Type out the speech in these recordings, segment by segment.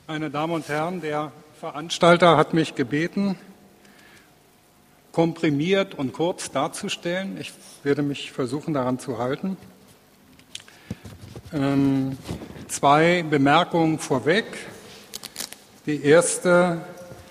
Meine Damen und Herren, der Veranstalter hat mich gebeten, komprimiert und kurz darzustellen. Ich werde mich versuchen, daran zu halten. Zwei Bemerkungen vorweg. Die erste,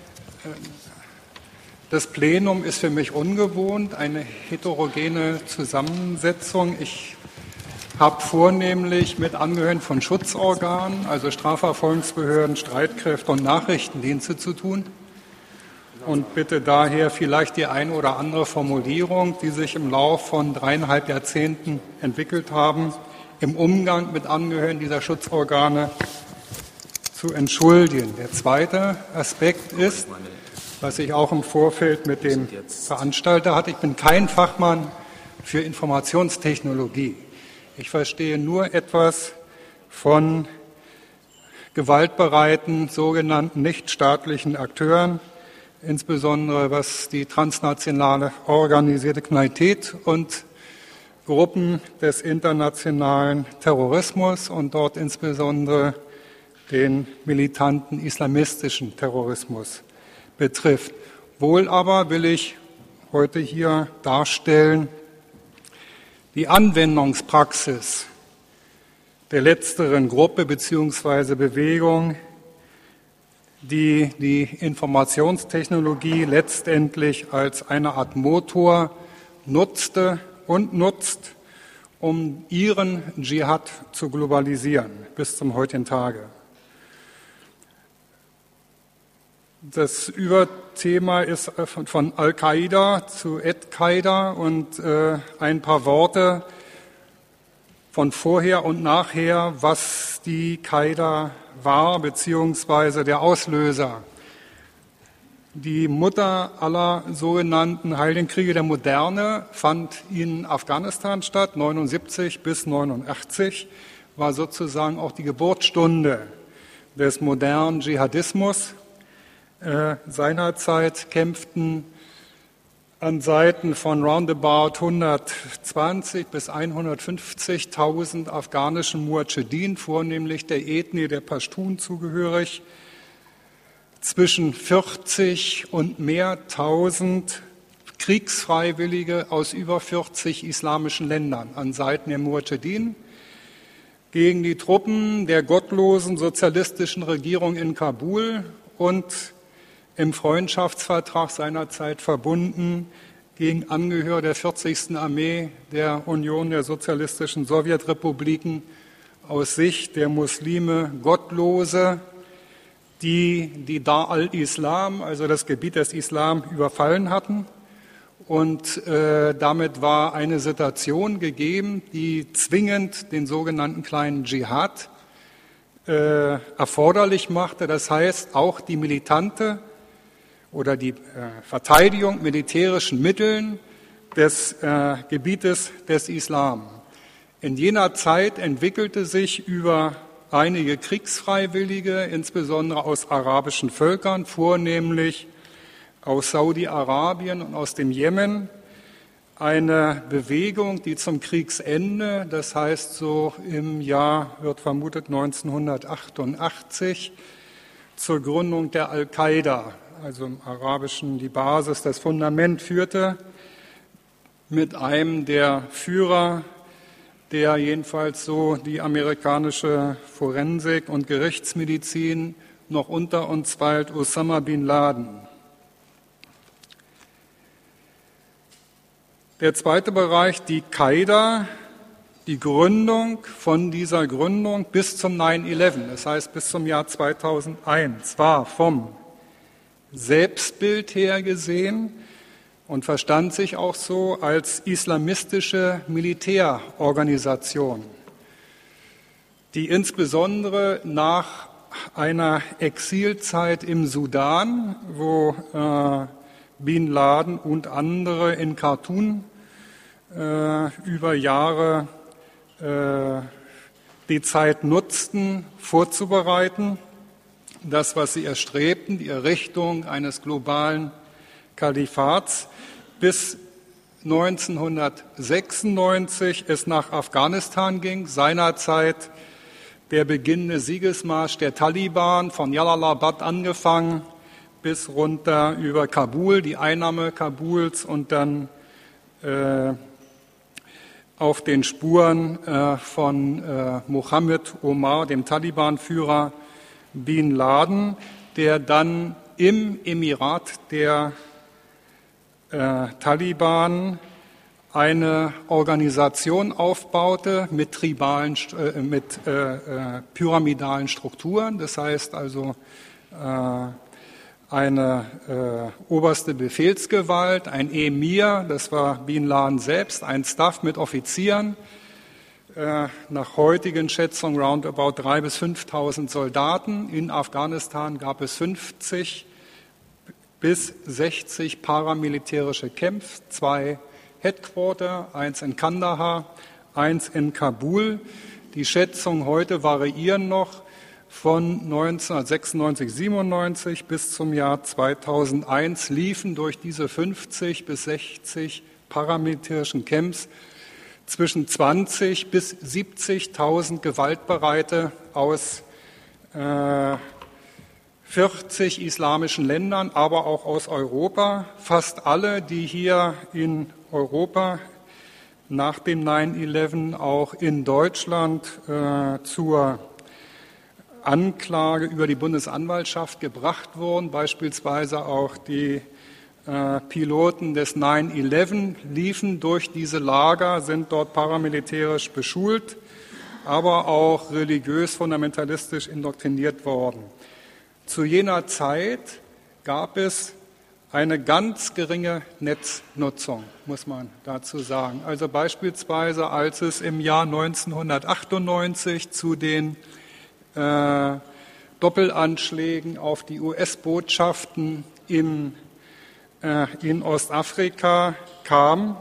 das Plenum ist für mich ungewohnt, eine heterogene Zusammensetzung. Ich habe vornehmlich mit Angehörigen von Schutzorganen, also Strafverfolgungsbehörden, Streitkräfte und Nachrichtendienste zu tun und bitte daher vielleicht die eine oder andere Formulierung, die sich im Lauf von 3,5 Jahrzehnten entwickelt haben, im Umgang mit Angehörigen dieser Schutzorgane zu entschuldigen. Der zweite Aspekt ist, was ich auch im Vorfeld mit dem Veranstalter hatte, ich bin kein Fachmann für Informationstechnologie. Ich verstehe nur etwas von gewaltbereiten, sogenannten nichtstaatlichen Akteuren, insbesondere was die transnationale organisierte Kriminalität und Gruppen des internationalen Terrorismus und dort insbesondere den militanten islamistischen Terrorismus betrifft. Wohl aber will ich heute hier darstellen, die Anwendungspraxis der letzteren Gruppe bzw. Bewegung, die die Informationstechnologie letztendlich als eine Art Motor nutzte und nutzt, um ihren Dschihad zu globalisieren bis zum heutigen Tage. Das Überthema ist von Al-Qaida zu Al-Qaida und ein paar Worte von vorher und nachher, was die Qaida war, beziehungsweise der Auslöser. Die Mutter aller sogenannten Heiligen Kriege der Moderne fand in Afghanistan statt, 79 bis 89, war sozusagen auch die Geburtsstunde des modernen Dschihadismus. Seinerzeit kämpften an Seiten von roundabout 120 bis 150.000 afghanischen Mujahedin, vornehmlich der Ethnie der Pashtun zugehörig, zwischen 40 und mehr 1000 Kriegsfreiwillige aus über 40 islamischen Ländern an Seiten der Mujahedin gegen die Truppen der gottlosen sozialistischen Regierung in Kabul und im Freundschaftsvertrag seinerzeit verbunden gegen Angehörige der 40. Armee der Union der sozialistischen Sowjetrepubliken aus Sicht der Muslime Gottlose, die Dar al-Islam, also das Gebiet des Islam, überfallen hatten. Und damit war eine Situation gegeben, die zwingend den sogenannten kleinen Dschihad erforderlich machte. Das heißt, auch die militante oder die Verteidigung militärischen Mitteln des Gebietes des Islam. In jener Zeit entwickelte sich über einige Kriegsfreiwillige, insbesondere aus arabischen Völkern, vornehmlich aus Saudi-Arabien und aus dem Jemen, eine Bewegung, die zum Kriegsende, das heißt so im Jahr, wird vermutet 1988, zur Gründung der Al-Qaida, also im Arabischen die Basis, das Fundament führte, mit einem der Führer, der jedenfalls so die amerikanische Forensik und Gerichtsmedizin noch unter uns weilt, Osama bin Laden. Der zweite Bereich, die Qaida, die Gründung von dieser Gründung bis zum 9/11, das heißt bis zum Jahr 2001, war vom Selbstbild her gesehen und verstand sich auch so als islamistische Militärorganisation, die insbesondere nach einer Exilzeit im Sudan, wo Bin Laden und andere in Khartoum über Jahre die Zeit nutzten, vorzubereiten, das, was sie erstrebten, die Errichtung eines globalen Kalifats, bis 1996 es nach Afghanistan ging, seinerzeit der beginnende Siegesmarsch der Taliban von Jalalabad angefangen bis runter über Kabul, die Einnahme Kabuls und dann auf den Spuren von Mohammed Omar, dem Taliban-Führer Bin Laden, der dann im Emirat der Taliban eine Organisation aufbaute mit pyramidalen Strukturen. Das heißt also eine oberste Befehlsgewalt, ein Emir, das war Bin Laden selbst, ein Staff mit Offizieren, nach heutigen Schätzungen roundabout 3.000 bis 5.000 Soldaten. In Afghanistan gab es 50 bis 60 paramilitärische Camps, 2 Headquarter, 1 in Kandahar, 1 in Kabul. Die Schätzungen heute variieren noch von 1996, 97 bis zum Jahr 2001 liefen durch diese 50 bis 60 paramilitärischen Camps zwischen 20 bis 70.000 Gewaltbereite aus 40 islamischen Ländern, aber auch aus Europa. Fast alle, die hier in Europa nach dem 9/11 auch in Deutschland zur Anklage über die Bundesanwaltschaft gebracht wurden, beispielsweise auch die Piloten des 9/11 liefen durch diese Lager, sind dort paramilitärisch beschult, aber auch religiös fundamentalistisch indoktriniert worden. Zu jener Zeit gab es eine ganz geringe Netznutzung, muss man dazu sagen. Also beispielsweise, als es im Jahr 1998 zu den Doppelanschlägen auf die US-Botschaften in Ostafrika kam,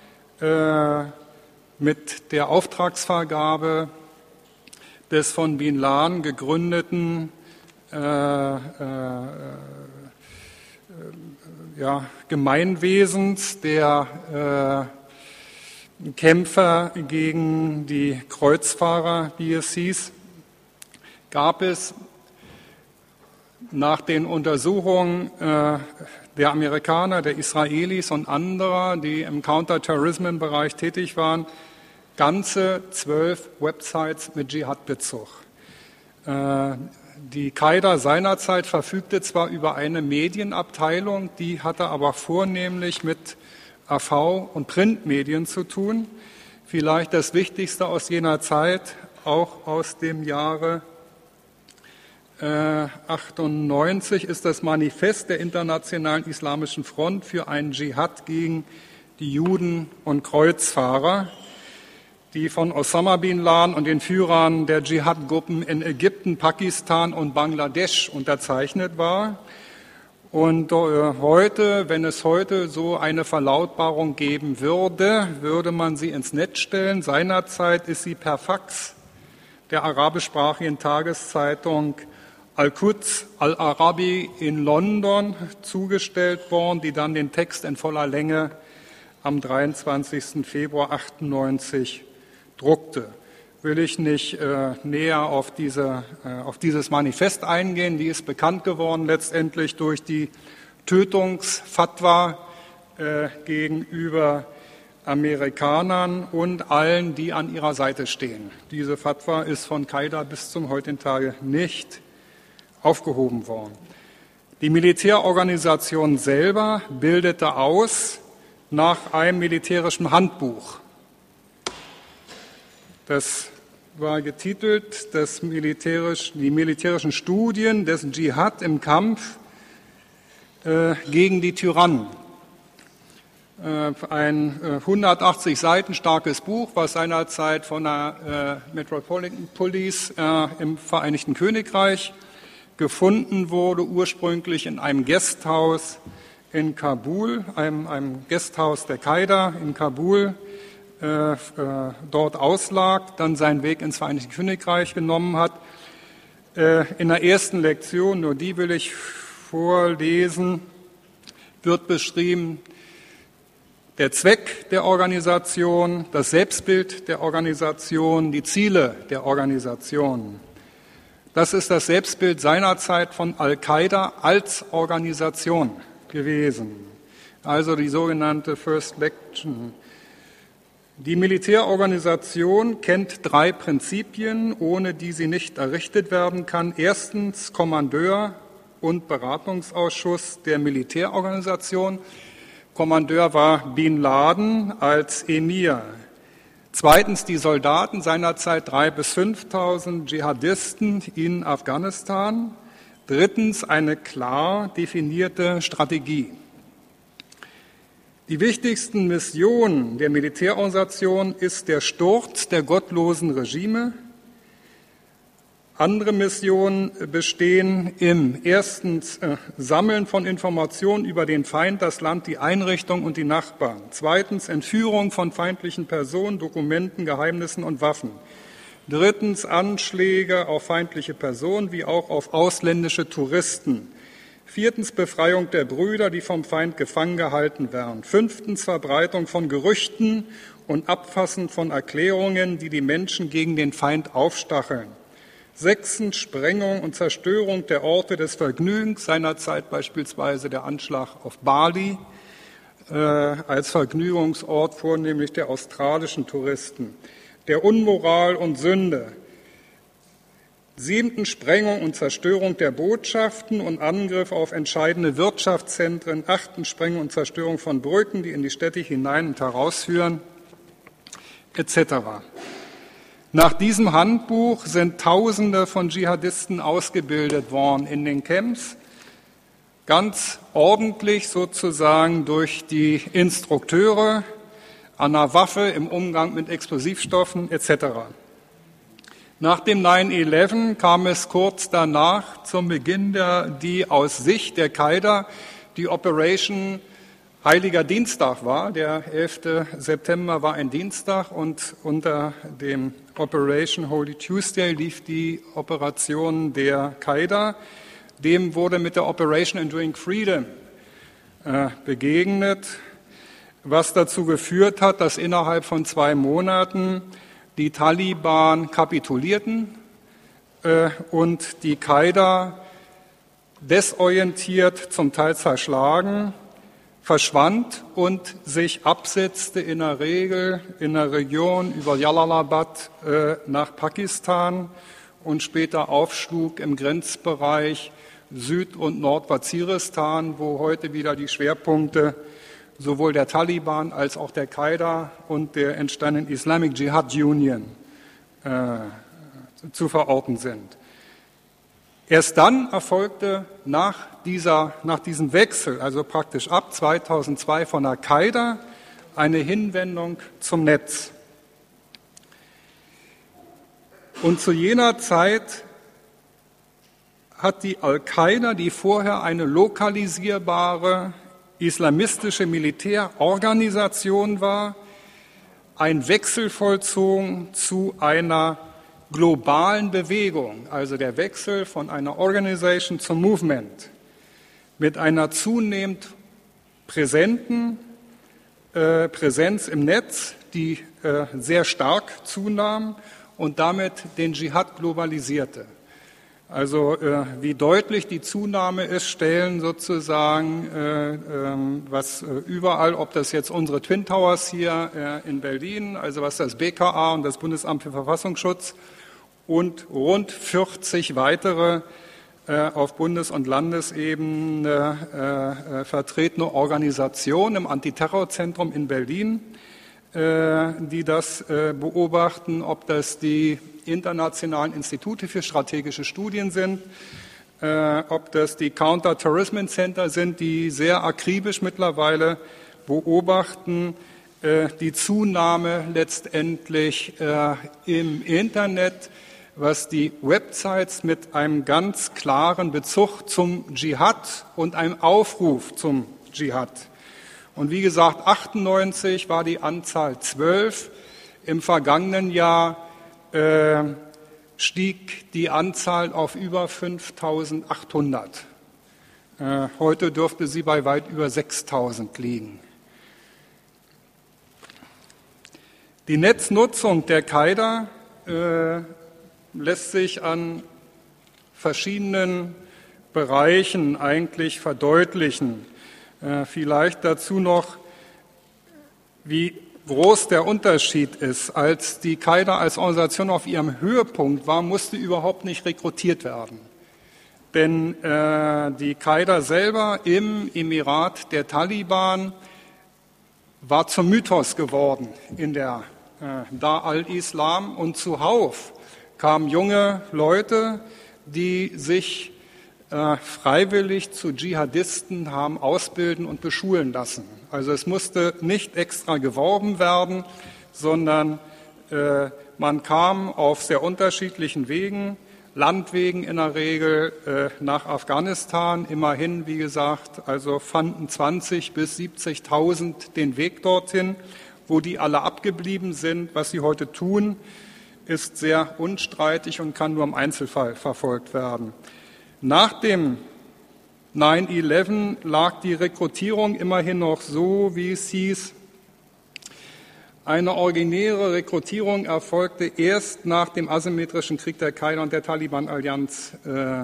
mit der Auftragsvergabe des von Bin Laden gegründeten Gemeinwesens der Kämpfer gegen die Kreuzfahrer, wie es hieß, gab es nach den Untersuchungen der Amerikaner, der Israelis und anderer, die im Counterterrorism-Bereich tätig waren, ganze 12 Websites mit Dschihad-Bezug. Die Qaida seinerzeit verfügte zwar über eine Medienabteilung, die hatte aber vornehmlich mit AV- und Printmedien zu tun. Vielleicht das Wichtigste aus jener Zeit, auch aus dem Jahre 98, ist das Manifest der Internationalen Islamischen Front für einen Dschihad gegen die Juden und Kreuzfahrer, die von Osama Bin Laden und den Führern der Dschihad-Gruppen in Ägypten, Pakistan und Bangladesch unterzeichnet war. Und heute, wenn es heute so eine Verlautbarung geben würde, würde man sie ins Netz stellen. Seinerzeit ist sie per Fax der arabischsprachigen Tageszeitung Al-Quds Al-Arabi in London zugestellt worden, die dann den Text in voller Länge am 23. Februar 98 druckte. Will ich nicht näher auf dieses Manifest eingehen. Die ist bekannt geworden letztendlich durch die Tötungsfatwa gegenüber Amerikanern und allen, die an ihrer Seite stehen. Diese Fatwa ist von Qaida bis zum heutigen Tage nicht aufgehoben worden. Die Militärorganisation selber bildete aus nach einem militärischen Handbuch. Das war getitelt die militärischen Studien des Dschihad im Kampf gegen die Tyrannen. Ein 180 Seiten starkes Buch, was seinerzeit von der Metropolitan Police im Vereinigten Königreich gefunden wurde, ursprünglich in einem Gasthaus in Kabul, einem Gasthaus der Qaida in Kabul, dort auslag, dann seinen Weg ins Vereinigte Königreich genommen hat. In der ersten Lektion, nur die will ich vorlesen, wird beschrieben, der Zweck der Organisation, das Selbstbild der Organisation, die Ziele der Organisation. Das ist das Selbstbild seinerzeit von Al-Qaida als Organisation gewesen, also die sogenannte First Legion. Die Militärorganisation kennt 3 Prinzipien, ohne die sie nicht errichtet werden kann. Erstens Kommandeur und Beratungsausschuss der Militärorganisation. Kommandeur war Bin Laden als Emir. Zweitens die Soldaten, seinerzeit 3.000 bis 5.000 Dschihadisten in Afghanistan. Drittens eine klar definierte Strategie. Die wichtigsten Missionen der Militärorganisation ist der Sturz der gottlosen Regime. Andere Missionen bestehen im erstens Sammeln von Informationen über den Feind, das Land, die Einrichtung und die Nachbarn. Zweitens Entführung von feindlichen Personen, Dokumenten, Geheimnissen und Waffen. Drittens Anschläge auf feindliche Personen wie auch auf ausländische Touristen. Viertens Befreiung der Brüder, die vom Feind gefangen gehalten werden. Fünftens Verbreitung von Gerüchten und Abfassen von Erklärungen, die die Menschen gegen den Feind aufstacheln. Sechstens Sprengung und Zerstörung der Orte des Vergnügens, seinerzeit beispielsweise der Anschlag auf Bali als Vergnügungsort vornehmlich der australischen Touristen. Der Unmoral und Sünde. Siebtens Sprengung und Zerstörung der Botschaften und Angriff auf entscheidende Wirtschaftszentren. Achtens Sprengung und Zerstörung von Brücken, die in die Städte hinein und herausführen, etc. Nach diesem Handbuch sind Tausende von Dschihadisten ausgebildet worden in den Camps, ganz ordentlich sozusagen durch die Instrukteure an der Waffe, im Umgang mit Explosivstoffen etc. Nach dem 9/11 kam es kurz danach zum Beginn die aus Sicht der Qaida die Operation Heiliger Dienstag war. Der 11. September war ein Dienstag und unter dem Operation Holy Tuesday lief die Operation der Qaida. Dem wurde mit der Operation Enduring Freedom begegnet, was dazu geführt hat, dass innerhalb von 2 Monaten die Taliban kapitulierten und die Qaida desorientiert, zum Teil zerschlagen, verschwand und sich absetzte in der Regel in der Region über Jalalabad nach Pakistan und später aufschlug im Grenzbereich Süd- und Nordwaziristan, wo heute wieder die Schwerpunkte sowohl der Taliban als auch der Qaida und der entstandenen Islamic Jihad Union zu verorten sind. Erst dann erfolgte nach diesem Wechsel, also praktisch ab 2002 von der Qaida, eine Hinwendung zum Netz. Und zu jener Zeit hat die Al-Qaida, die vorher eine lokalisierbare islamistische Militärorganisation war, einen Wechsel vollzogen zu einer globalen Bewegung, also der Wechsel von einer Organisation zum Movement, mit einer zunehmend präsenten Präsenz im Netz, die sehr stark zunahm und damit den Dschihad globalisierte. Also wie deutlich die Zunahme ist, stellen sozusagen, was überall, ob das jetzt unsere Twin Towers hier in Berlin, also was das BKA und das Bundesamt für Verfassungsschutz und rund 40 weitere auf Bundes- und Landesebene vertretene Organisationen im Antiterrorzentrum in Berlin, die das beobachten, ob das die internationalen Institute für strategische Studien sind, ob das die Counter-Terrorism Center sind, die sehr akribisch mittlerweile beobachten die Zunahme letztendlich im Internet, was die Websites mit einem ganz klaren Bezug zum Dschihad und einem Aufruf zum Dschihad. Und wie gesagt, 98 war die Anzahl 12. Im vergangenen Jahr stieg die Anzahl auf über 5.800. Heute dürfte sie bei weit über 6.000 liegen. Die Netznutzung der Qaida lässt sich an verschiedenen Bereichen eigentlich verdeutlichen. Vielleicht dazu noch, wie groß der Unterschied ist. Als die Qaida als Organisation auf ihrem Höhepunkt war, musste überhaupt nicht rekrutiert werden. Denn die Qaida selber im Emirat der Taliban war zum Mythos geworden in der Dar al-Islam, und zuhauf kamen junge Leute, die sich freiwillig zu Dschihadisten haben ausbilden und beschulen lassen. Also es musste nicht extra geworben werden, sondern man kam auf sehr unterschiedlichen Wegen, Landwegen in der Regel, nach Afghanistan. Immerhin, wie gesagt, also fanden 20.000 bis 70.000 den Weg dorthin. Wo die alle abgeblieben sind, was sie heute tun, ist sehr unstreitig und kann nur im Einzelfall verfolgt werden. Nach dem 9/11 lag die Rekrutierung immerhin noch so, wie es hieß. Eine originäre Rekrutierung erfolgte erst nach dem asymmetrischen Krieg der Qaida und der Taliban-Allianz,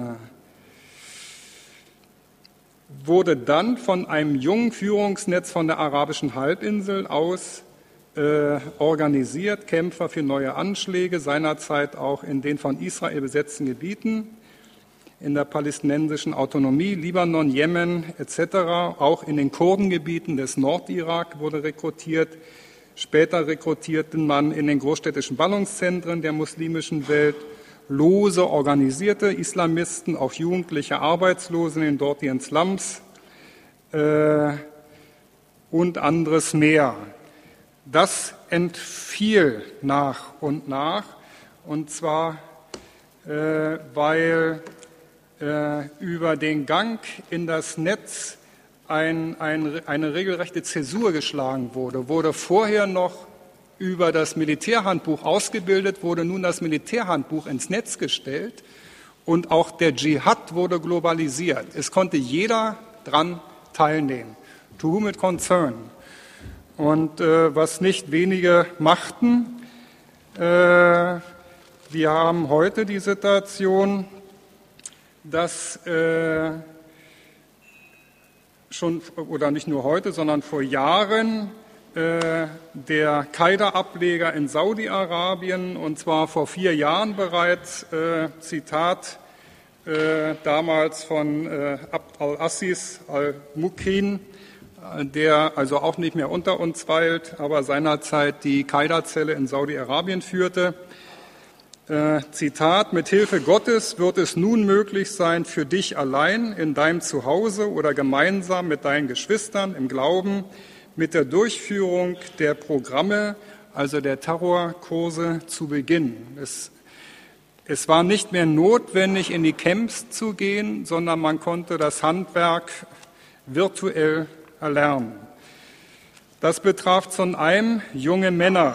wurde dann von einem jungen Führungsnetz von der arabischen Halbinsel aus organisiert, Kämpfer für neue Anschläge, seinerzeit auch in den von Israel besetzten Gebieten, in der palästinensischen Autonomie, Libanon, Jemen etc., auch in den Kurdengebieten des Nordirak wurde rekrutiert. Später rekrutierte man in den großstädtischen Ballungszentren der muslimischen Welt lose organisierte Islamisten, auch jugendliche Arbeitslose in den dortigen Slums und anderes mehr. Das entfiel nach, und zwar, weil über den Gang in das Netz eine regelrechte Zäsur geschlagen wurde vorher noch über das Militärhandbuch ausgebildet, wurde nun das Militärhandbuch ins Netz gestellt und auch der Dschihad wurde globalisiert. Es konnte jeder dran teilnehmen. To whom it concern. Und was nicht wenige machten, wir haben heute die Situation, dass schon, oder nicht nur heute, sondern vor Jahren der Qaida-Ableger in Saudi-Arabien, und zwar vor 4 Jahren bereits, Zitat, damals von Abd al-Aziz al-Mukrin, der also auch nicht mehr unter uns weilt, aber seinerzeit die Qaida-Zelle in Saudi-Arabien führte. Zitat, mit Hilfe Gottes wird es nun möglich sein, für dich allein in deinem Zuhause oder gemeinsam mit deinen Geschwistern im Glauben mit der Durchführung der Programme, also der Terrorkurse, zu beginnen. Es war nicht mehr notwendig, in die Camps zu gehen, sondern man konnte das Handwerk virtuell erlernen. Das betraf zum einen junge Männer.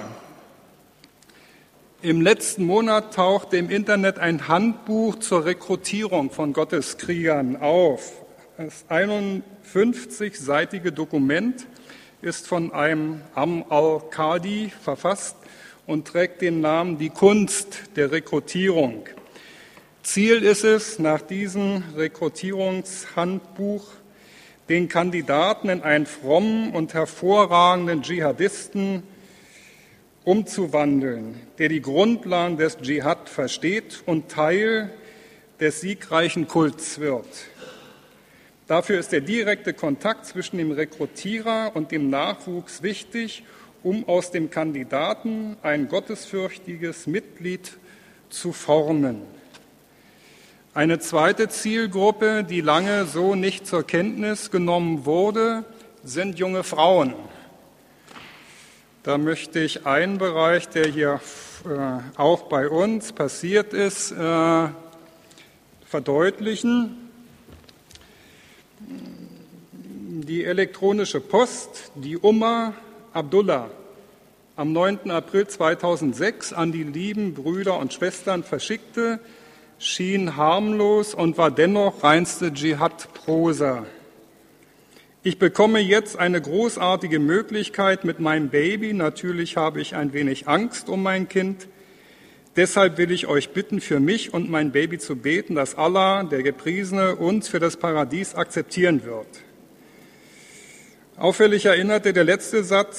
Im letzten Monat tauchte im Internet ein Handbuch zur Rekrutierung von Gotteskriegern auf. Das 51-seitige Dokument ist von einem al-Qadi verfasst und trägt den Namen Die Kunst der Rekrutierung. Ziel ist es, nach diesem Rekrutierungshandbuch den Kandidaten in einen frommen und hervorragenden Dschihadisten umzuwandeln, der die Grundlagen des Dschihad versteht und Teil des siegreichen Kults wird. Dafür ist der direkte Kontakt zwischen dem Rekrutierer und dem Nachwuchs wichtig, um aus dem Kandidaten ein gottesfürchtiges Mitglied zu formen. Eine zweite Zielgruppe, die lange so nicht zur Kenntnis genommen wurde, sind junge Frauen. Da möchte ich einen Bereich, der hier auch bei uns passiert ist, verdeutlichen. Die elektronische Post, die Abdullah am 9. April 2006 an die lieben Brüder und Schwestern verschickte, schien harmlos und war dennoch reinste Dschihad-Prosa. Ich bekomme jetzt eine großartige Möglichkeit mit meinem Baby. Natürlich habe ich ein wenig Angst um mein Kind. Deshalb will ich euch bitten, für mich und mein Baby zu beten, dass Allah, der Gepriesene, uns für das Paradies akzeptieren wird. Auffällig erinnerte der letzte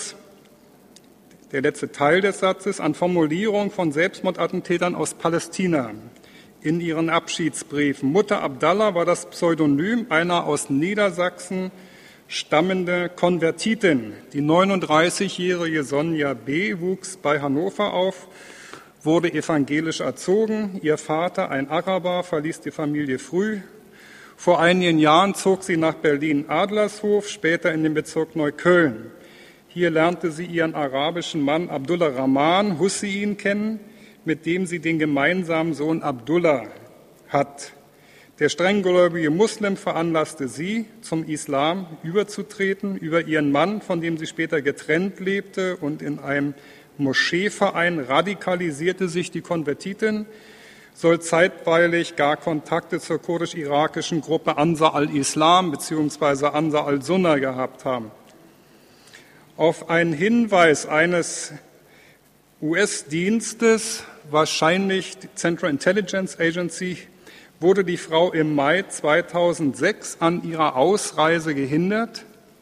Teil des Satzes an Formulierungen von Selbstmordattentätern aus Palästina in ihren Abschiedsbriefen. Mutter Abdallah war das Pseudonym einer aus Niedersachsen stammende Konvertitin. Die 39-jährige Sonja B. wuchs bei Hannover auf, wurde evangelisch erzogen. Ihr Vater, ein Araber, verließ die Familie früh. Vor einigen Jahren zog sie nach Berlin-Adlershof, später in den Bezirk Neukölln. Hier lernte sie ihren arabischen Mann Abdullah Rahman Hussein kennen, mit dem sie den gemeinsamen Sohn Abdullah hat. Der strenggläubige Muslim veranlasste sie, zum Islam überzutreten. Über ihren Mann, von dem sie später getrennt lebte und in einem Moscheeverein radikalisierte sich die Konvertitin, soll zeitweilig gar Kontakte zur kurdisch-irakischen Gruppe Ansar al-Islam bzw. Ansar al-Sunna gehabt haben. Auf einen Hinweis eines US-Dienstes, wahrscheinlich die Central Intelligence Agency, wurde die Frau im Mai 2006 an ihrer Ausreise gehindert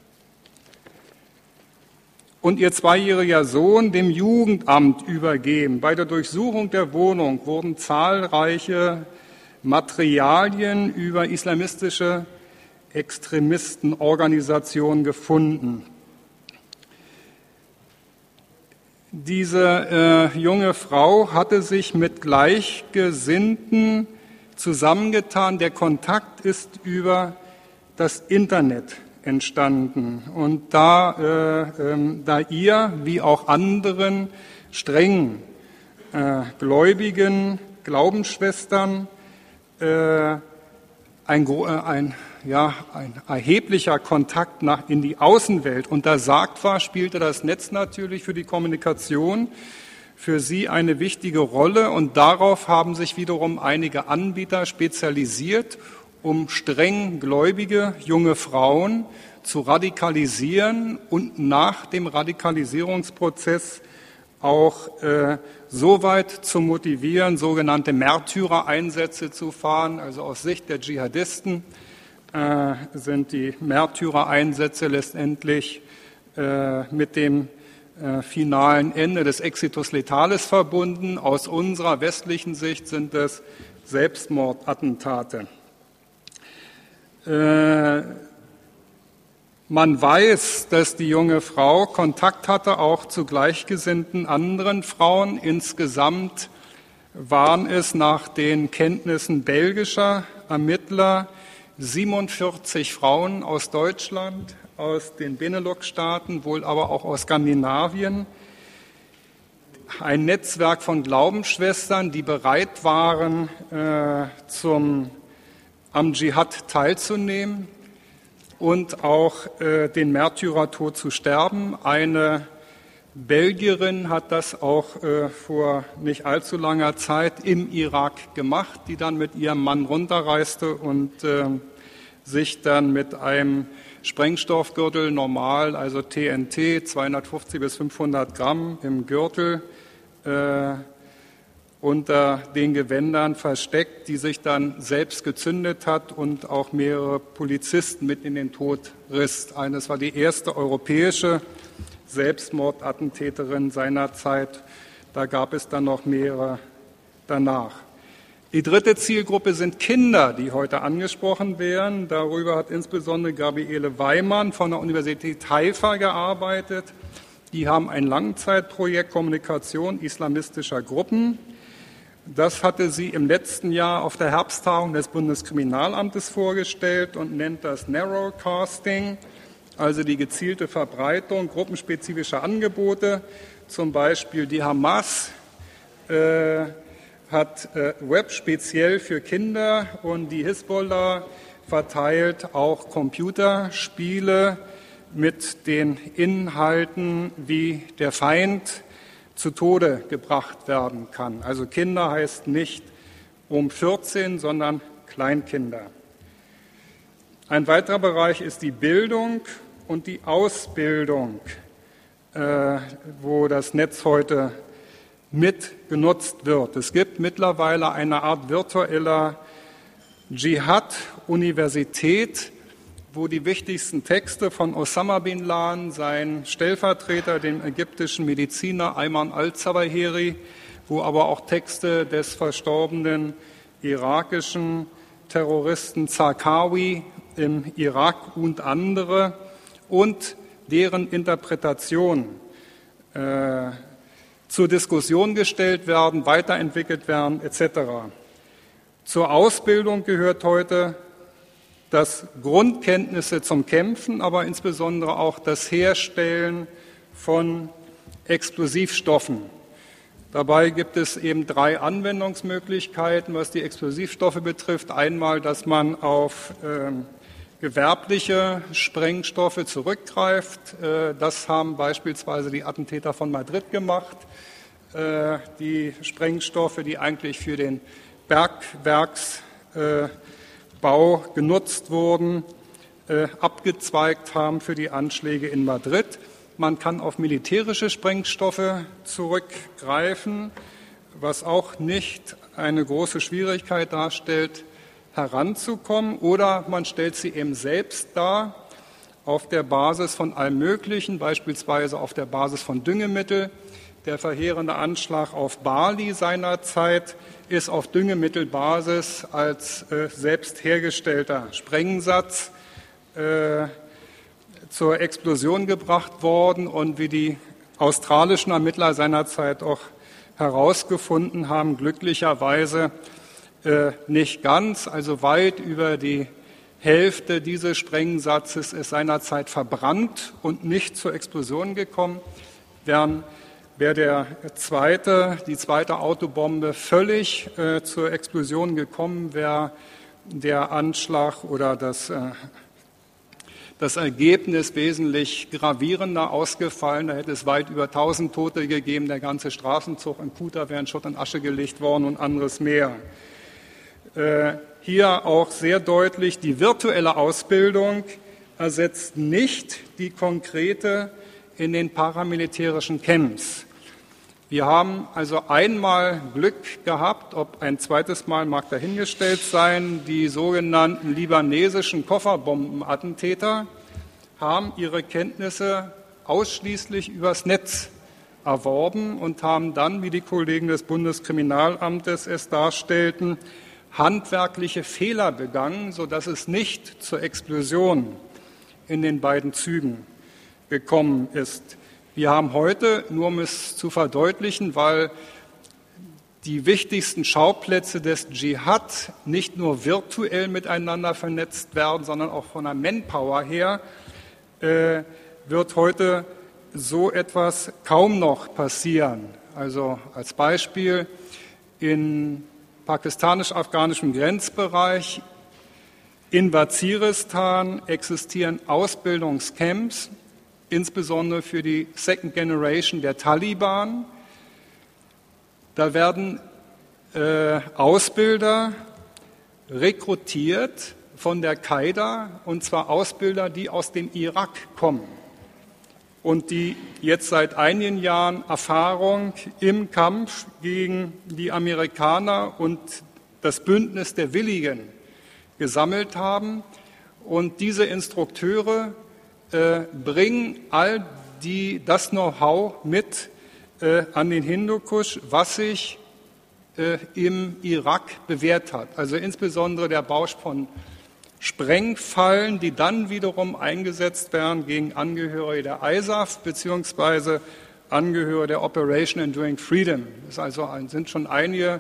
und ihr 2-jähriger Sohn dem Jugendamt übergeben. Bei der Durchsuchung der Wohnung wurden zahlreiche Materialien über islamistische Extremistenorganisationen gefunden. Diese junge Frau hatte sich mit Gleichgesinnten zusammengetan. Der Kontakt ist über das Internet entstanden. Und da ihr, wie auch anderen streng gläubigen Glaubensschwestern, ein erheblicher Kontakt in die Außenwelt untersagt war, spielte das Netz natürlich für die Kommunikation für sie eine wichtige Rolle. Und darauf haben sich wiederum einige Anbieter spezialisiert, um streng gläubige junge Frauen zu radikalisieren und nach dem Radikalisierungsprozess auch so weit zu motivieren, sogenannte Märtyrereinsätze zu fahren. Also aus Sicht der Dschihadisten sind die Märtyrereinsätze letztendlich mit dem finalen Ende des Exitus Letalis verbunden. Aus unserer westlichen Sicht sind es Selbstmordattentate. Man weiß, dass die junge Frau Kontakt hatte auch zu gleichgesinnten anderen Frauen. Insgesamt waren es nach den Kenntnissen belgischer Ermittler 47 Frauen aus Deutschland, aus den Benelux-Staaten, wohl aber auch aus Skandinavien. Ein Netzwerk von Glaubensschwestern, die bereit waren, am Dschihad teilzunehmen und auch den Märtyrertod zu sterben. Eine Belgierin hat das auch vor nicht allzu langer Zeit im Irak gemacht, die dann mit ihrem Mann runterreiste und sich dann mit einem Sprengstoffgürtel normal, also TNT, 250 bis 500 Gramm im Gürtel, unter den Gewändern versteckt, die sich dann selbst gezündet hat und auch mehrere Polizisten mit in den Tod riss. Das war die erste europäische Selbstmordattentäterin seiner Zeit. Da gab es dann noch mehrere danach. Die dritte Zielgruppe sind Kinder, die heute angesprochen werden. Darüber hat insbesondere Gabriele Weimann von der Universität Haifa gearbeitet. Die haben ein Langzeitprojekt Kommunikation islamistischer Gruppen. Das hatte sie im letzten Jahr auf der Herbsttagung des Bundeskriminalamtes vorgestellt und nennt das Narrowcasting, also die gezielte Verbreitung gruppenspezifischer Angebote. Zum Beispiel die Hamas hat Web speziell für Kinder und die Hisbollah verteilt auch Computerspiele mit den Inhalten, wie der Feind zu Tode gebracht werden kann. Also Kinder heißt nicht um 14, sondern Kleinkinder. Ein weiterer Bereich ist die Bildung und die Ausbildung, wo das Netz heute mit genutzt wird. Es gibt mittlerweile eine Art virtueller Dschihad-Universität, wo die wichtigsten Texte von Osama bin Laden, sein Stellvertreter, dem ägyptischen Mediziner Ayman al-Zawahiri, wo aber auch Texte des verstorbenen irakischen Terroristen Zarqawi im Irak und andere und deren Interpretation zur Diskussion gestellt werden, weiterentwickelt werden etc. Zur Ausbildung gehört heute das Grundkenntnisse zum Kämpfen, aber insbesondere auch das Herstellen von Explosivstoffen. Dabei gibt es eben 3 Anwendungsmöglichkeiten, was die Explosivstoffe betrifft. Einmal, dass man auf gewerbliche Sprengstoffe zurückgreift. Das haben beispielsweise die Attentäter von Madrid gemacht. Die Sprengstoffe, die eigentlich für den Bergwerksbau genutzt wurden, abgezweigt haben für die Anschläge in Madrid. Man kann auf militärische Sprengstoffe zurückgreifen, was auch nicht eine große Schwierigkeit darstellt, heranzukommen. Oder man stellt sie eben selbst dar, auf der Basis von allem Möglichen, beispielsweise auf der Basis von Düngemittel. Der verheerende Anschlag auf Bali seinerzeit ist auf Düngemittelbasis als selbst hergestellter Sprengsatz zur Explosion gebracht worden. Und wie die australischen Ermittler seinerzeit auch herausgefunden haben, glücklicherweise nicht ganz, also weit über die Hälfte dieses Sprengsatzes ist seinerzeit verbrannt und nicht zur Explosion gekommen. Wäre die zweite Autobombe völlig zur Explosion gekommen, wäre der Anschlag oder das Ergebnis wesentlich gravierender ausgefallen. Da hätte es weit über 1000 Tote gegeben. Der ganze Straßenzug in Kuta wäre in Schutt und Asche gelegt worden und anderes mehr. Hier auch sehr deutlich, die virtuelle Ausbildung ersetzt nicht die konkrete in den paramilitärischen Camps. Wir haben also einmal Glück gehabt, ob ein zweites Mal mag dahingestellt sein, die sogenannten libanesischen Kofferbombenattentäter haben ihre Kenntnisse ausschließlich übers Netz erworben und haben dann, wie die Kollegen des Bundeskriminalamtes es darstellten, handwerkliche Fehler begangen, sodass es nicht zur Explosion in den beiden Zügen gekommen ist. Wir haben heute, nur um es zu verdeutlichen, weil die wichtigsten Schauplätze des Dschihad nicht nur virtuell miteinander vernetzt werden, sondern auch von der Manpower her, wird heute so etwas kaum noch passieren. Also als Beispiel in pakistanisch-afghanischem Grenzbereich in Waziristan existieren Ausbildungscamps, insbesondere für die Second Generation der Taliban. Da werden Ausbilder rekrutiert von der Qaida, und zwar Ausbilder, die aus dem Irak kommen und die jetzt seit einigen Jahren Erfahrung im Kampf gegen die Amerikaner und das Bündnis der Willigen gesammelt haben. Und diese Instrukteure bringen all das Know-how mit an den Hindukusch, was sich im Irak bewährt hat. Also insbesondere der Bau von Sprengfallen, die dann wiederum eingesetzt werden gegen Angehörige der ISAF bzw. Angehörige der Operation Enduring Freedom. Sind schon einige,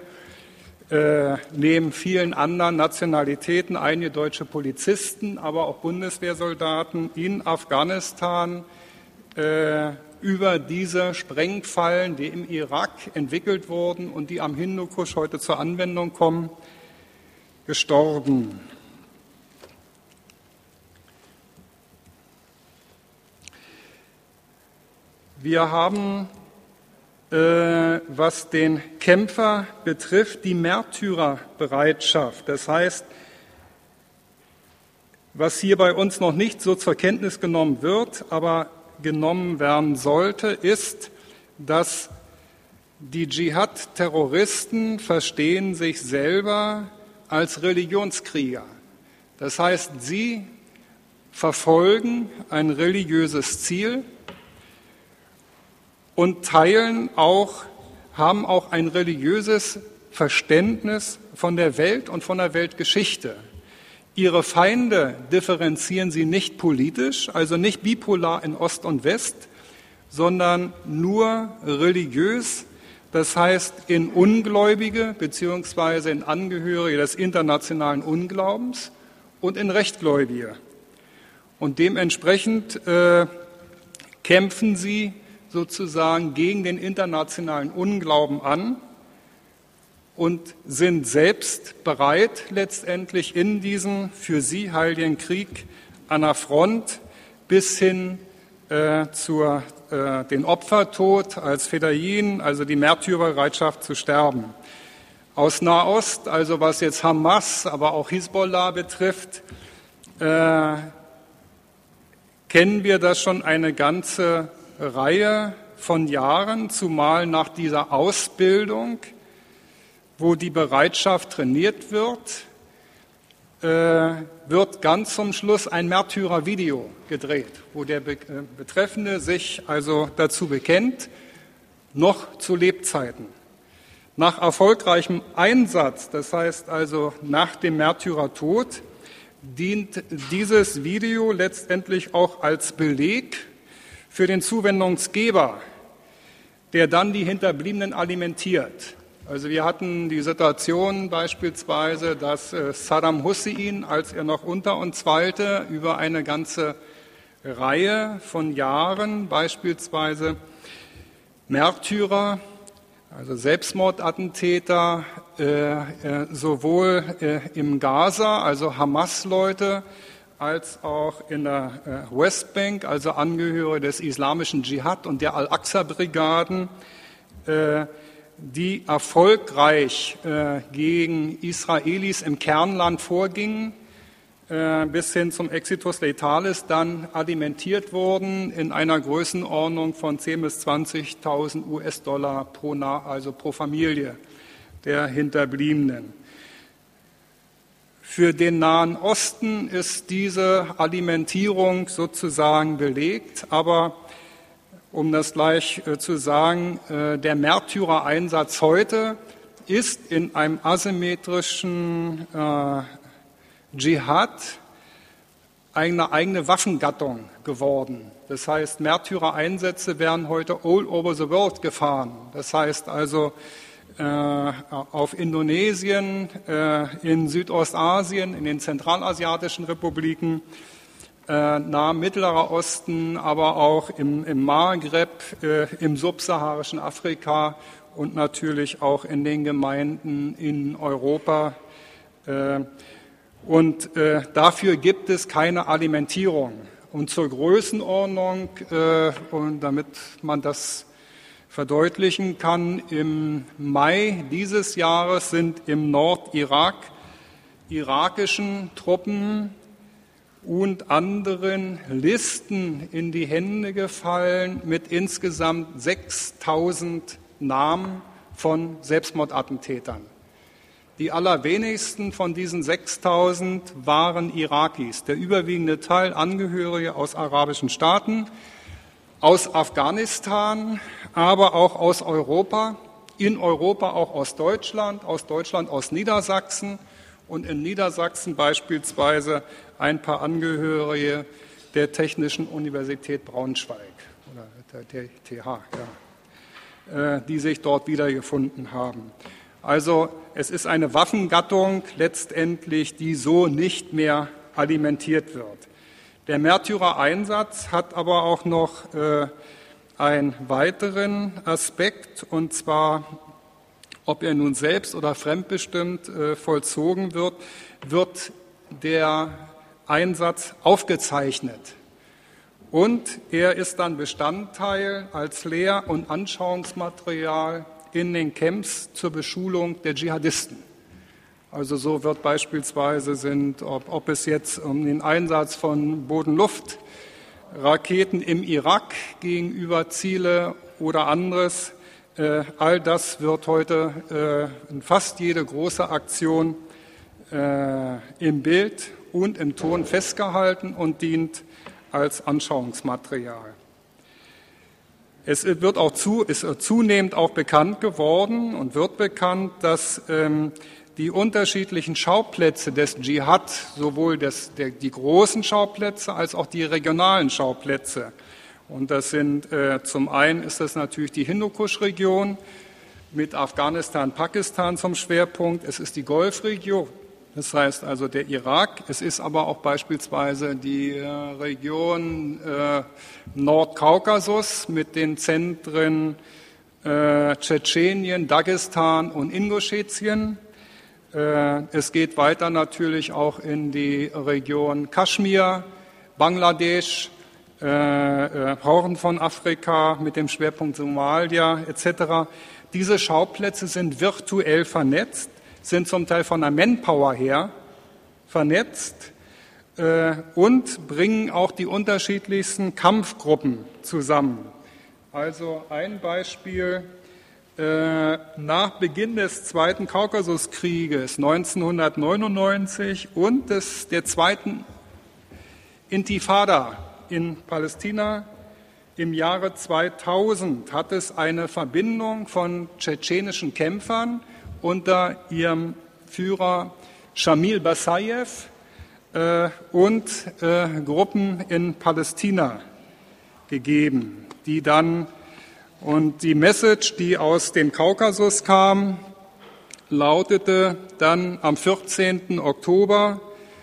neben vielen anderen Nationalitäten, einige deutsche Polizisten, aber auch Bundeswehrsoldaten in Afghanistan über diese Sprengfallen, die im Irak entwickelt wurden und die am Hindukusch heute zur Anwendung kommen, gestorben. Wir haben, was den Kämpfer betrifft, die Märtyrerbereitschaft. Das heißt, Was hier bei uns noch nicht so zur Kenntnis genommen wird, aber genommen werden sollte, ist, dass die Dschihad-Terroristen verstehen sich selber als Religionskrieger. Das heißt, sie verfolgen ein religiöses Ziel und haben auch ein religiöses Verständnis von der Welt und von der Weltgeschichte. Ihre Feinde differenzieren sie nicht politisch, also nicht bipolar in Ost und West, sondern nur religiös, das heißt in Ungläubige bzw. in Angehörige des internationalen Unglaubens und in Rechtgläubige. Und dementsprechend kämpfen sie sozusagen gegen den internationalen Unglauben an und sind selbst bereit, letztendlich in diesen für sie heiligen Krieg an der Front bis hin zu den Opfertod als Fedayin, also die Märtyrerbereitschaft zu sterben. Aus Nahost, also was jetzt Hamas, aber auch Hisbollah betrifft, kennen wir das schon eine ganze Reihe von Jahren, zumal nach dieser Ausbildung, wo die Bereitschaft trainiert wird, wird ganz zum Schluss ein Märtyrervideo gedreht, wo der Betreffende sich also dazu bekennt, noch zu Lebzeiten. Nach erfolgreichem Einsatz, das heißt also nach dem Märtyrertod, dient dieses Video letztendlich auch als Beleg für den Zuwendungsgeber, der dann die Hinterbliebenen alimentiert. Also wir hatten die Situation beispielsweise, dass Saddam Hussein, als er noch unter uns weilte, über eine ganze Reihe von Jahren beispielsweise Märtyrer, also Selbstmordattentäter, sowohl im Gaza, also Hamas-Leute, als auch in der Westbank, also Angehörige des islamischen Dschihad und der Al-Aqsa-Brigaden, die erfolgreich gegen Israelis im Kernland vorgingen, bis hin zum Exitus Letalis dann alimentiert wurden in einer Größenordnung von 10.000 bis 20.000 US-Dollar pro Familie der Hinterbliebenen. Für den Nahen Osten ist diese Alimentierung sozusagen belegt, aber um das gleich zu sagen, der Märtyrereinsatz heute ist in einem asymmetrischen Dschihad eine eigene Waffengattung geworden. Das heißt, Märtyrereinsätze werden heute all over the world gefahren. Das heißt also auf Indonesien, in Südostasien, in den zentralasiatischen Republiken, nahe Mittlerer Osten, aber auch im Maghreb, im subsaharischen Afrika und natürlich auch in den Gemeinden in Europa. Und dafür gibt es keine Alimentierung. Und zur Größenordnung, und damit man das verdeutlichen kann, im Mai dieses Jahres sind im Nordirak irakischen Truppen und anderen Listen in die Hände gefallen mit insgesamt 6.000 Namen von Selbstmordattentätern. Die allerwenigsten von diesen 6.000 waren Irakis, der überwiegende Teil Angehörige aus arabischen Staaten, aus Afghanistan, aber auch aus Europa, in Europa auch aus Deutschland, aus Niedersachsen und in Niedersachsen beispielsweise ein paar Angehörige der Technischen Universität Braunschweig oder der TH, die sich dort wiedergefunden haben. Also es ist eine Waffengattung letztendlich, die so nicht mehr alimentiert wird. Der Märtyrereinsatz hat aber auch noch einen weiteren Aspekt, und zwar, ob er nun selbst oder fremdbestimmt vollzogen wird, wird der Einsatz aufgezeichnet. Und er ist dann Bestandteil als Lehr- und Anschauungsmaterial in den Camps zur Beschulung der Dschihadisten. Also so wird beispielsweise ob es jetzt um den Einsatz von Boden-Luft-Raketen im Irak gegenüber Ziele oder anderes, all das wird heute in fast jede große Aktion im Bild und im Ton festgehalten und dient als Anschauungsmaterial. Es ist zunehmend auch bekannt geworden und wird bekannt, dass die unterschiedlichen Schauplätze des Dschihad, sowohl die großen Schauplätze als auch die regionalen Schauplätze, und das sind zum einen ist das natürlich die Hindukusch-Region mit Afghanistan, Pakistan zum Schwerpunkt, es ist die Golfregion, das heißt also der Irak, es ist aber auch beispielsweise die Region Nordkaukasus mit den Zentren Tschetschenien, Dagestan und Ingushetien. Es geht weiter natürlich auch in die Region Kaschmir, Bangladesch, Horn von Afrika mit dem Schwerpunkt Somalia etc. Diese Schauplätze sind virtuell vernetzt, sind zum Teil von der Manpower her vernetzt und bringen auch die unterschiedlichsten Kampfgruppen zusammen. Also ein Beispiel: Nach Beginn des Zweiten Kaukasuskrieges 1999 und der zweiten Intifada in Palästina im Jahre 2000 hat es eine Verbindung von tschetschenischen Kämpfern unter ihrem Führer Shamil Basajew und Gruppen in Palästina gegeben, und die Message, die aus dem Kaukasus kam, lautete dann am 14. Oktober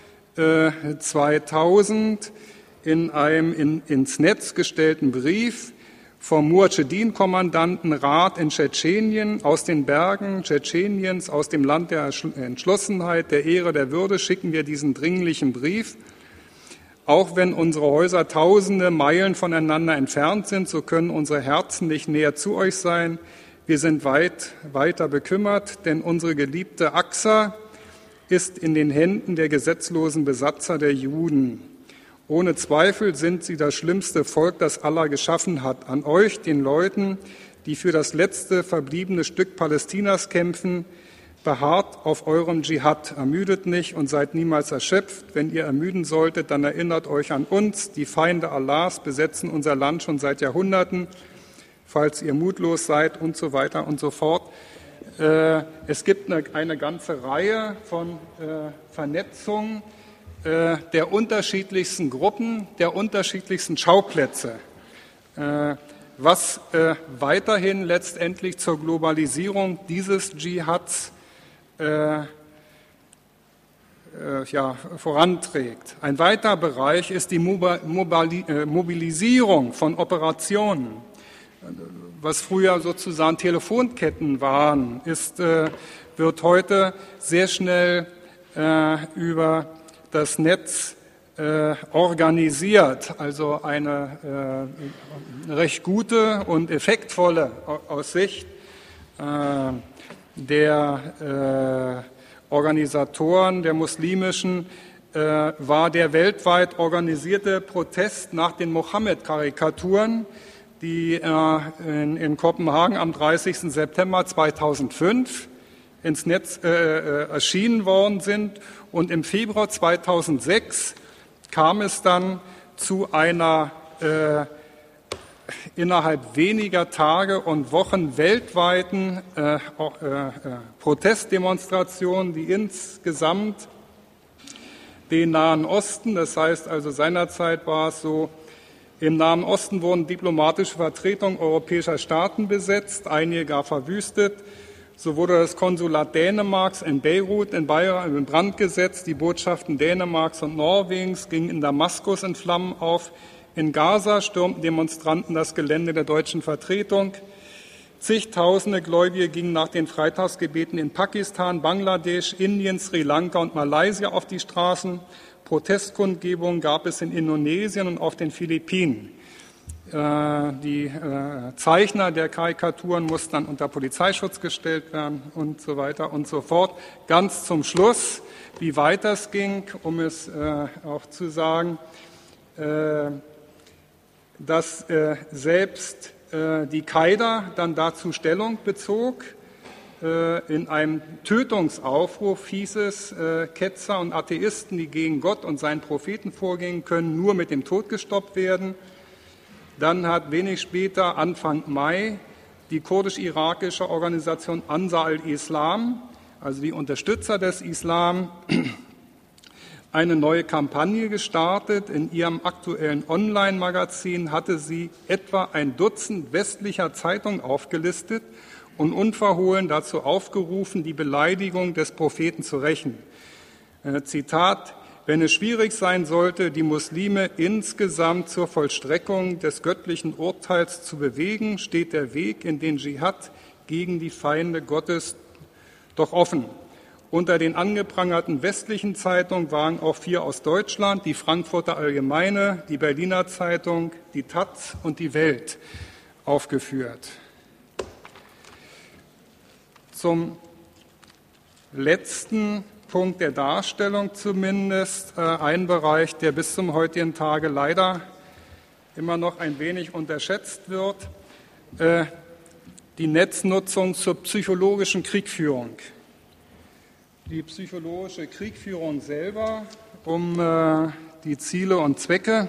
2000 in einem ins Netz gestellten Brief vom Mujahedin-Kommandantenrat in Tschetschenien: Aus den Bergen Tschetscheniens, aus dem Land der Entschlossenheit, der Ehre, der Würde schicken wir diesen dringlichen Brief. Auch wenn unsere Häuser tausende Meilen voneinander entfernt sind, so können unsere Herzen nicht näher zu euch sein. Wir sind weiter bekümmert, denn unsere geliebte Aqsa ist in den Händen der gesetzlosen Besatzer der Juden. Ohne Zweifel sind sie das schlimmste Volk, das Allah geschaffen hat. An euch, den Leuten, die für das letzte verbliebene Stück Palästinas kämpfen, beharrt auf eurem Dschihad, ermüdet nicht und seid niemals erschöpft. Wenn ihr ermüden solltet, dann erinnert euch an uns. Die Feinde Allahs besetzen unser Land schon seit Jahrhunderten, falls ihr mutlos seid und so weiter und so fort. Es gibt eine ganze Reihe von Vernetzungen der unterschiedlichsten Gruppen, der unterschiedlichsten Schauplätze, was weiterhin letztendlich zur Globalisierung dieses Dschihads voranträgt. Ein weiterer Bereich ist die Mobilisierung von Operationen. Was früher sozusagen Telefonketten waren, wird heute sehr schnell über das Netz organisiert, also eine recht gute und effektvolle aus Sicht der Organisatoren der muslimischen war der weltweit organisierte Protest nach den Mohammed-Karikaturen, die in Kopenhagen am 30. September 2005 ins Netz erschienen worden sind. Und im Februar 2006 kam es dann zu einer innerhalb weniger Tage und Wochen weltweiten Protestdemonstrationen, die insgesamt den Nahen Osten, das heißt also seinerzeit war es so, im Nahen Osten wurden diplomatische Vertretungen europäischer Staaten besetzt, einige gar verwüstet. So wurde das Konsulat Dänemarks in Beirut in Brand gesetzt, die Botschaften Dänemarks und Norwegens gingen in Damaskus in Flammen auf. In Gaza stürmten Demonstranten das Gelände der deutschen Vertretung. Zigtausende Gläubige gingen nach den Freitagsgebeten in Pakistan, Bangladesch, Indien, Sri Lanka und Malaysia auf die Straßen. Protestkundgebungen gab es in Indonesien und auf den Philippinen. Die Zeichner der Karikaturen mussten dann unter Polizeischutz gestellt werden und so weiter und so fort. Ganz zum Schluss, wie weit das ging, um es auch zu sagen, dass selbst die Qaida dann dazu Stellung bezog. In einem Tötungsaufruf hieß es, Ketzer und Atheisten, die gegen Gott und seinen Propheten vorgehen, können nur mit dem Tod gestoppt werden. Dann hat wenig später, Anfang Mai, die kurdisch-irakische Organisation Ansar al-Islam, also die Unterstützer des Islam, eine neue Kampagne gestartet. In ihrem aktuellen Online-Magazin hatte sie etwa ein Dutzend westlicher Zeitungen aufgelistet und unverhohlen dazu aufgerufen, die Beleidigung des Propheten zu rächen. Zitat: Wenn es schwierig sein sollte, die Muslime insgesamt zur Vollstreckung des göttlichen Urteils zu bewegen, steht der Weg in den Dschihad gegen die Feinde Gottes doch offen. Unter den angeprangerten westlichen Zeitungen waren auch 4 aus Deutschland, die Frankfurter Allgemeine, die Berliner Zeitung, die taz und die Welt aufgeführt. Zum letzten Punkt der Darstellung zumindest, ein Bereich, der bis zum heutigen Tage leider immer noch ein wenig unterschätzt wird, die Netznutzung zur psychologischen Kriegführung. Die psychologische Kriegführung selber, um die Ziele und Zwecke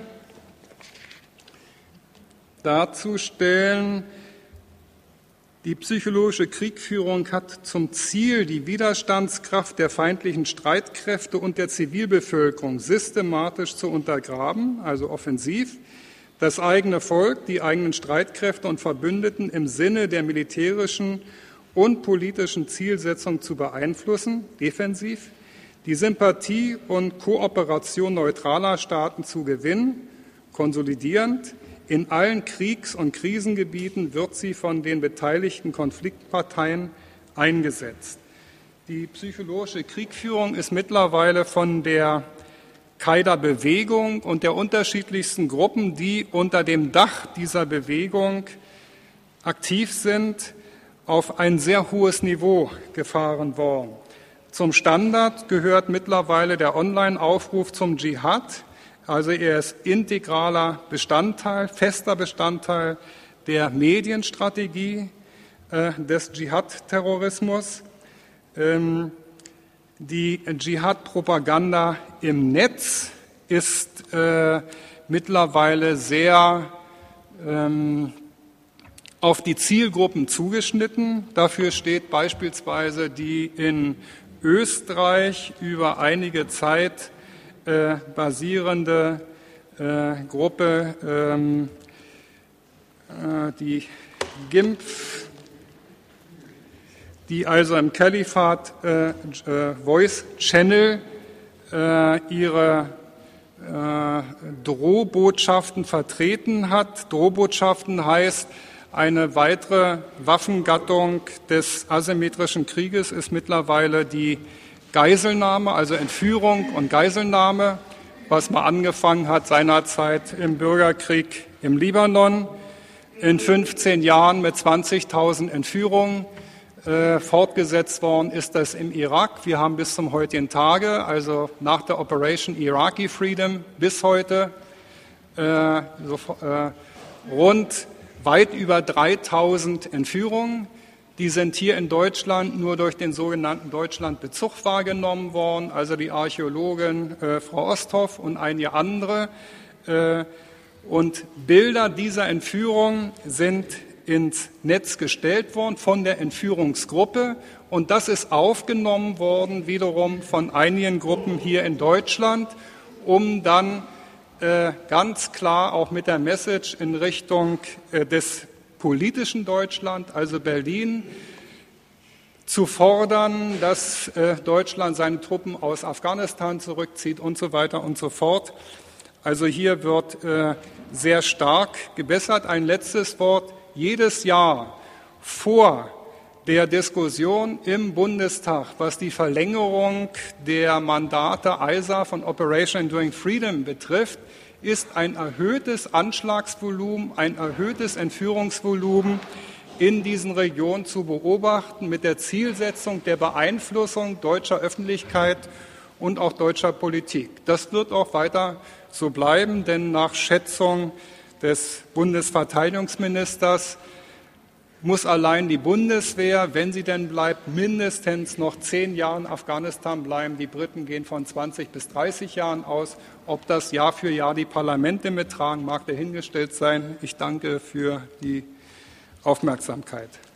darzustellen. Die psychologische Kriegführung hat zum Ziel, die Widerstandskraft der feindlichen Streitkräfte und der Zivilbevölkerung systematisch zu untergraben, also offensiv, das eigene Volk, die eigenen Streitkräfte und Verbündeten im Sinne der militärischen und politischen Zielsetzung zu beeinflussen, defensiv, die Sympathie und Kooperation neutraler Staaten zu gewinnen, konsolidierend. In allen Kriegs- und Krisengebieten wird sie von den beteiligten Konfliktparteien eingesetzt. Die psychologische Kriegführung ist mittlerweile von der Qaida-Bewegung und der unterschiedlichsten Gruppen, die unter dem Dach dieser Bewegung aktiv sind, auf ein sehr hohes Niveau gefahren worden. Zum Standard gehört mittlerweile der Online-Aufruf zum Dschihad. Also er ist integraler Bestandteil, fester Bestandteil der Medienstrategie des Dschihad-Terrorismus. Die Dschihad-Propaganda im Netz ist mittlerweile sehr auf die Zielgruppen zugeschnitten. Dafür steht beispielsweise die in Österreich über einige Zeit basierende Gruppe, die GIMPF, die also im Kalifat Voice Channel ihre Drohbotschaften vertreten hat. Drohbotschaften heißt, eine weitere Waffengattung des asymmetrischen Krieges ist mittlerweile die Geiselnahme, also Entführung und Geiselnahme, was mal angefangen hat seinerzeit im Bürgerkrieg im Libanon, in 15 Jahren mit 20.000 Entführungen. Fortgesetzt worden ist das im Irak. Wir haben bis zum heutigen Tage, also nach der Operation Iraqi Freedom bis heute, rund weit über 3.000 Entführungen. Die sind hier in Deutschland nur durch den sogenannten Deutschlandbezug wahrgenommen worden, also die Archäologin Frau Osthoff und einige andere. Und Bilder dieser Entführung sind ins Netz gestellt worden von der Entführungsgruppe. Und das ist aufgenommen worden wiederum von einigen Gruppen hier in Deutschland, um dann ganz klar auch mit der Message in Richtung des politischen Deutschland, also Berlin, zu fordern, dass Deutschland seine Truppen aus Afghanistan zurückzieht und so weiter und so fort. Also hier wird sehr stark gebessert. Ein letztes Wort. Jedes Jahr vor der Diskussion im Bundestag, was die Verlängerung der Mandate ISAF und Operation Enduring Freedom betrifft, ist ein erhöhtes Anschlagsvolumen, ein erhöhtes Entführungsvolumen in diesen Regionen zu beobachten, mit der Zielsetzung der Beeinflussung deutscher Öffentlichkeit und auch deutscher Politik. Das wird auch weiter so bleiben, denn nach Schätzung des Bundesverteidigungsministers muss allein die Bundeswehr, wenn sie denn bleibt, mindestens noch 10 Jahre in Afghanistan bleiben. Die Briten gehen von 20 bis 30 Jahren aus. Ob das Jahr für Jahr die Parlamente mittragen, mag dahingestellt sein. Ich danke für die Aufmerksamkeit.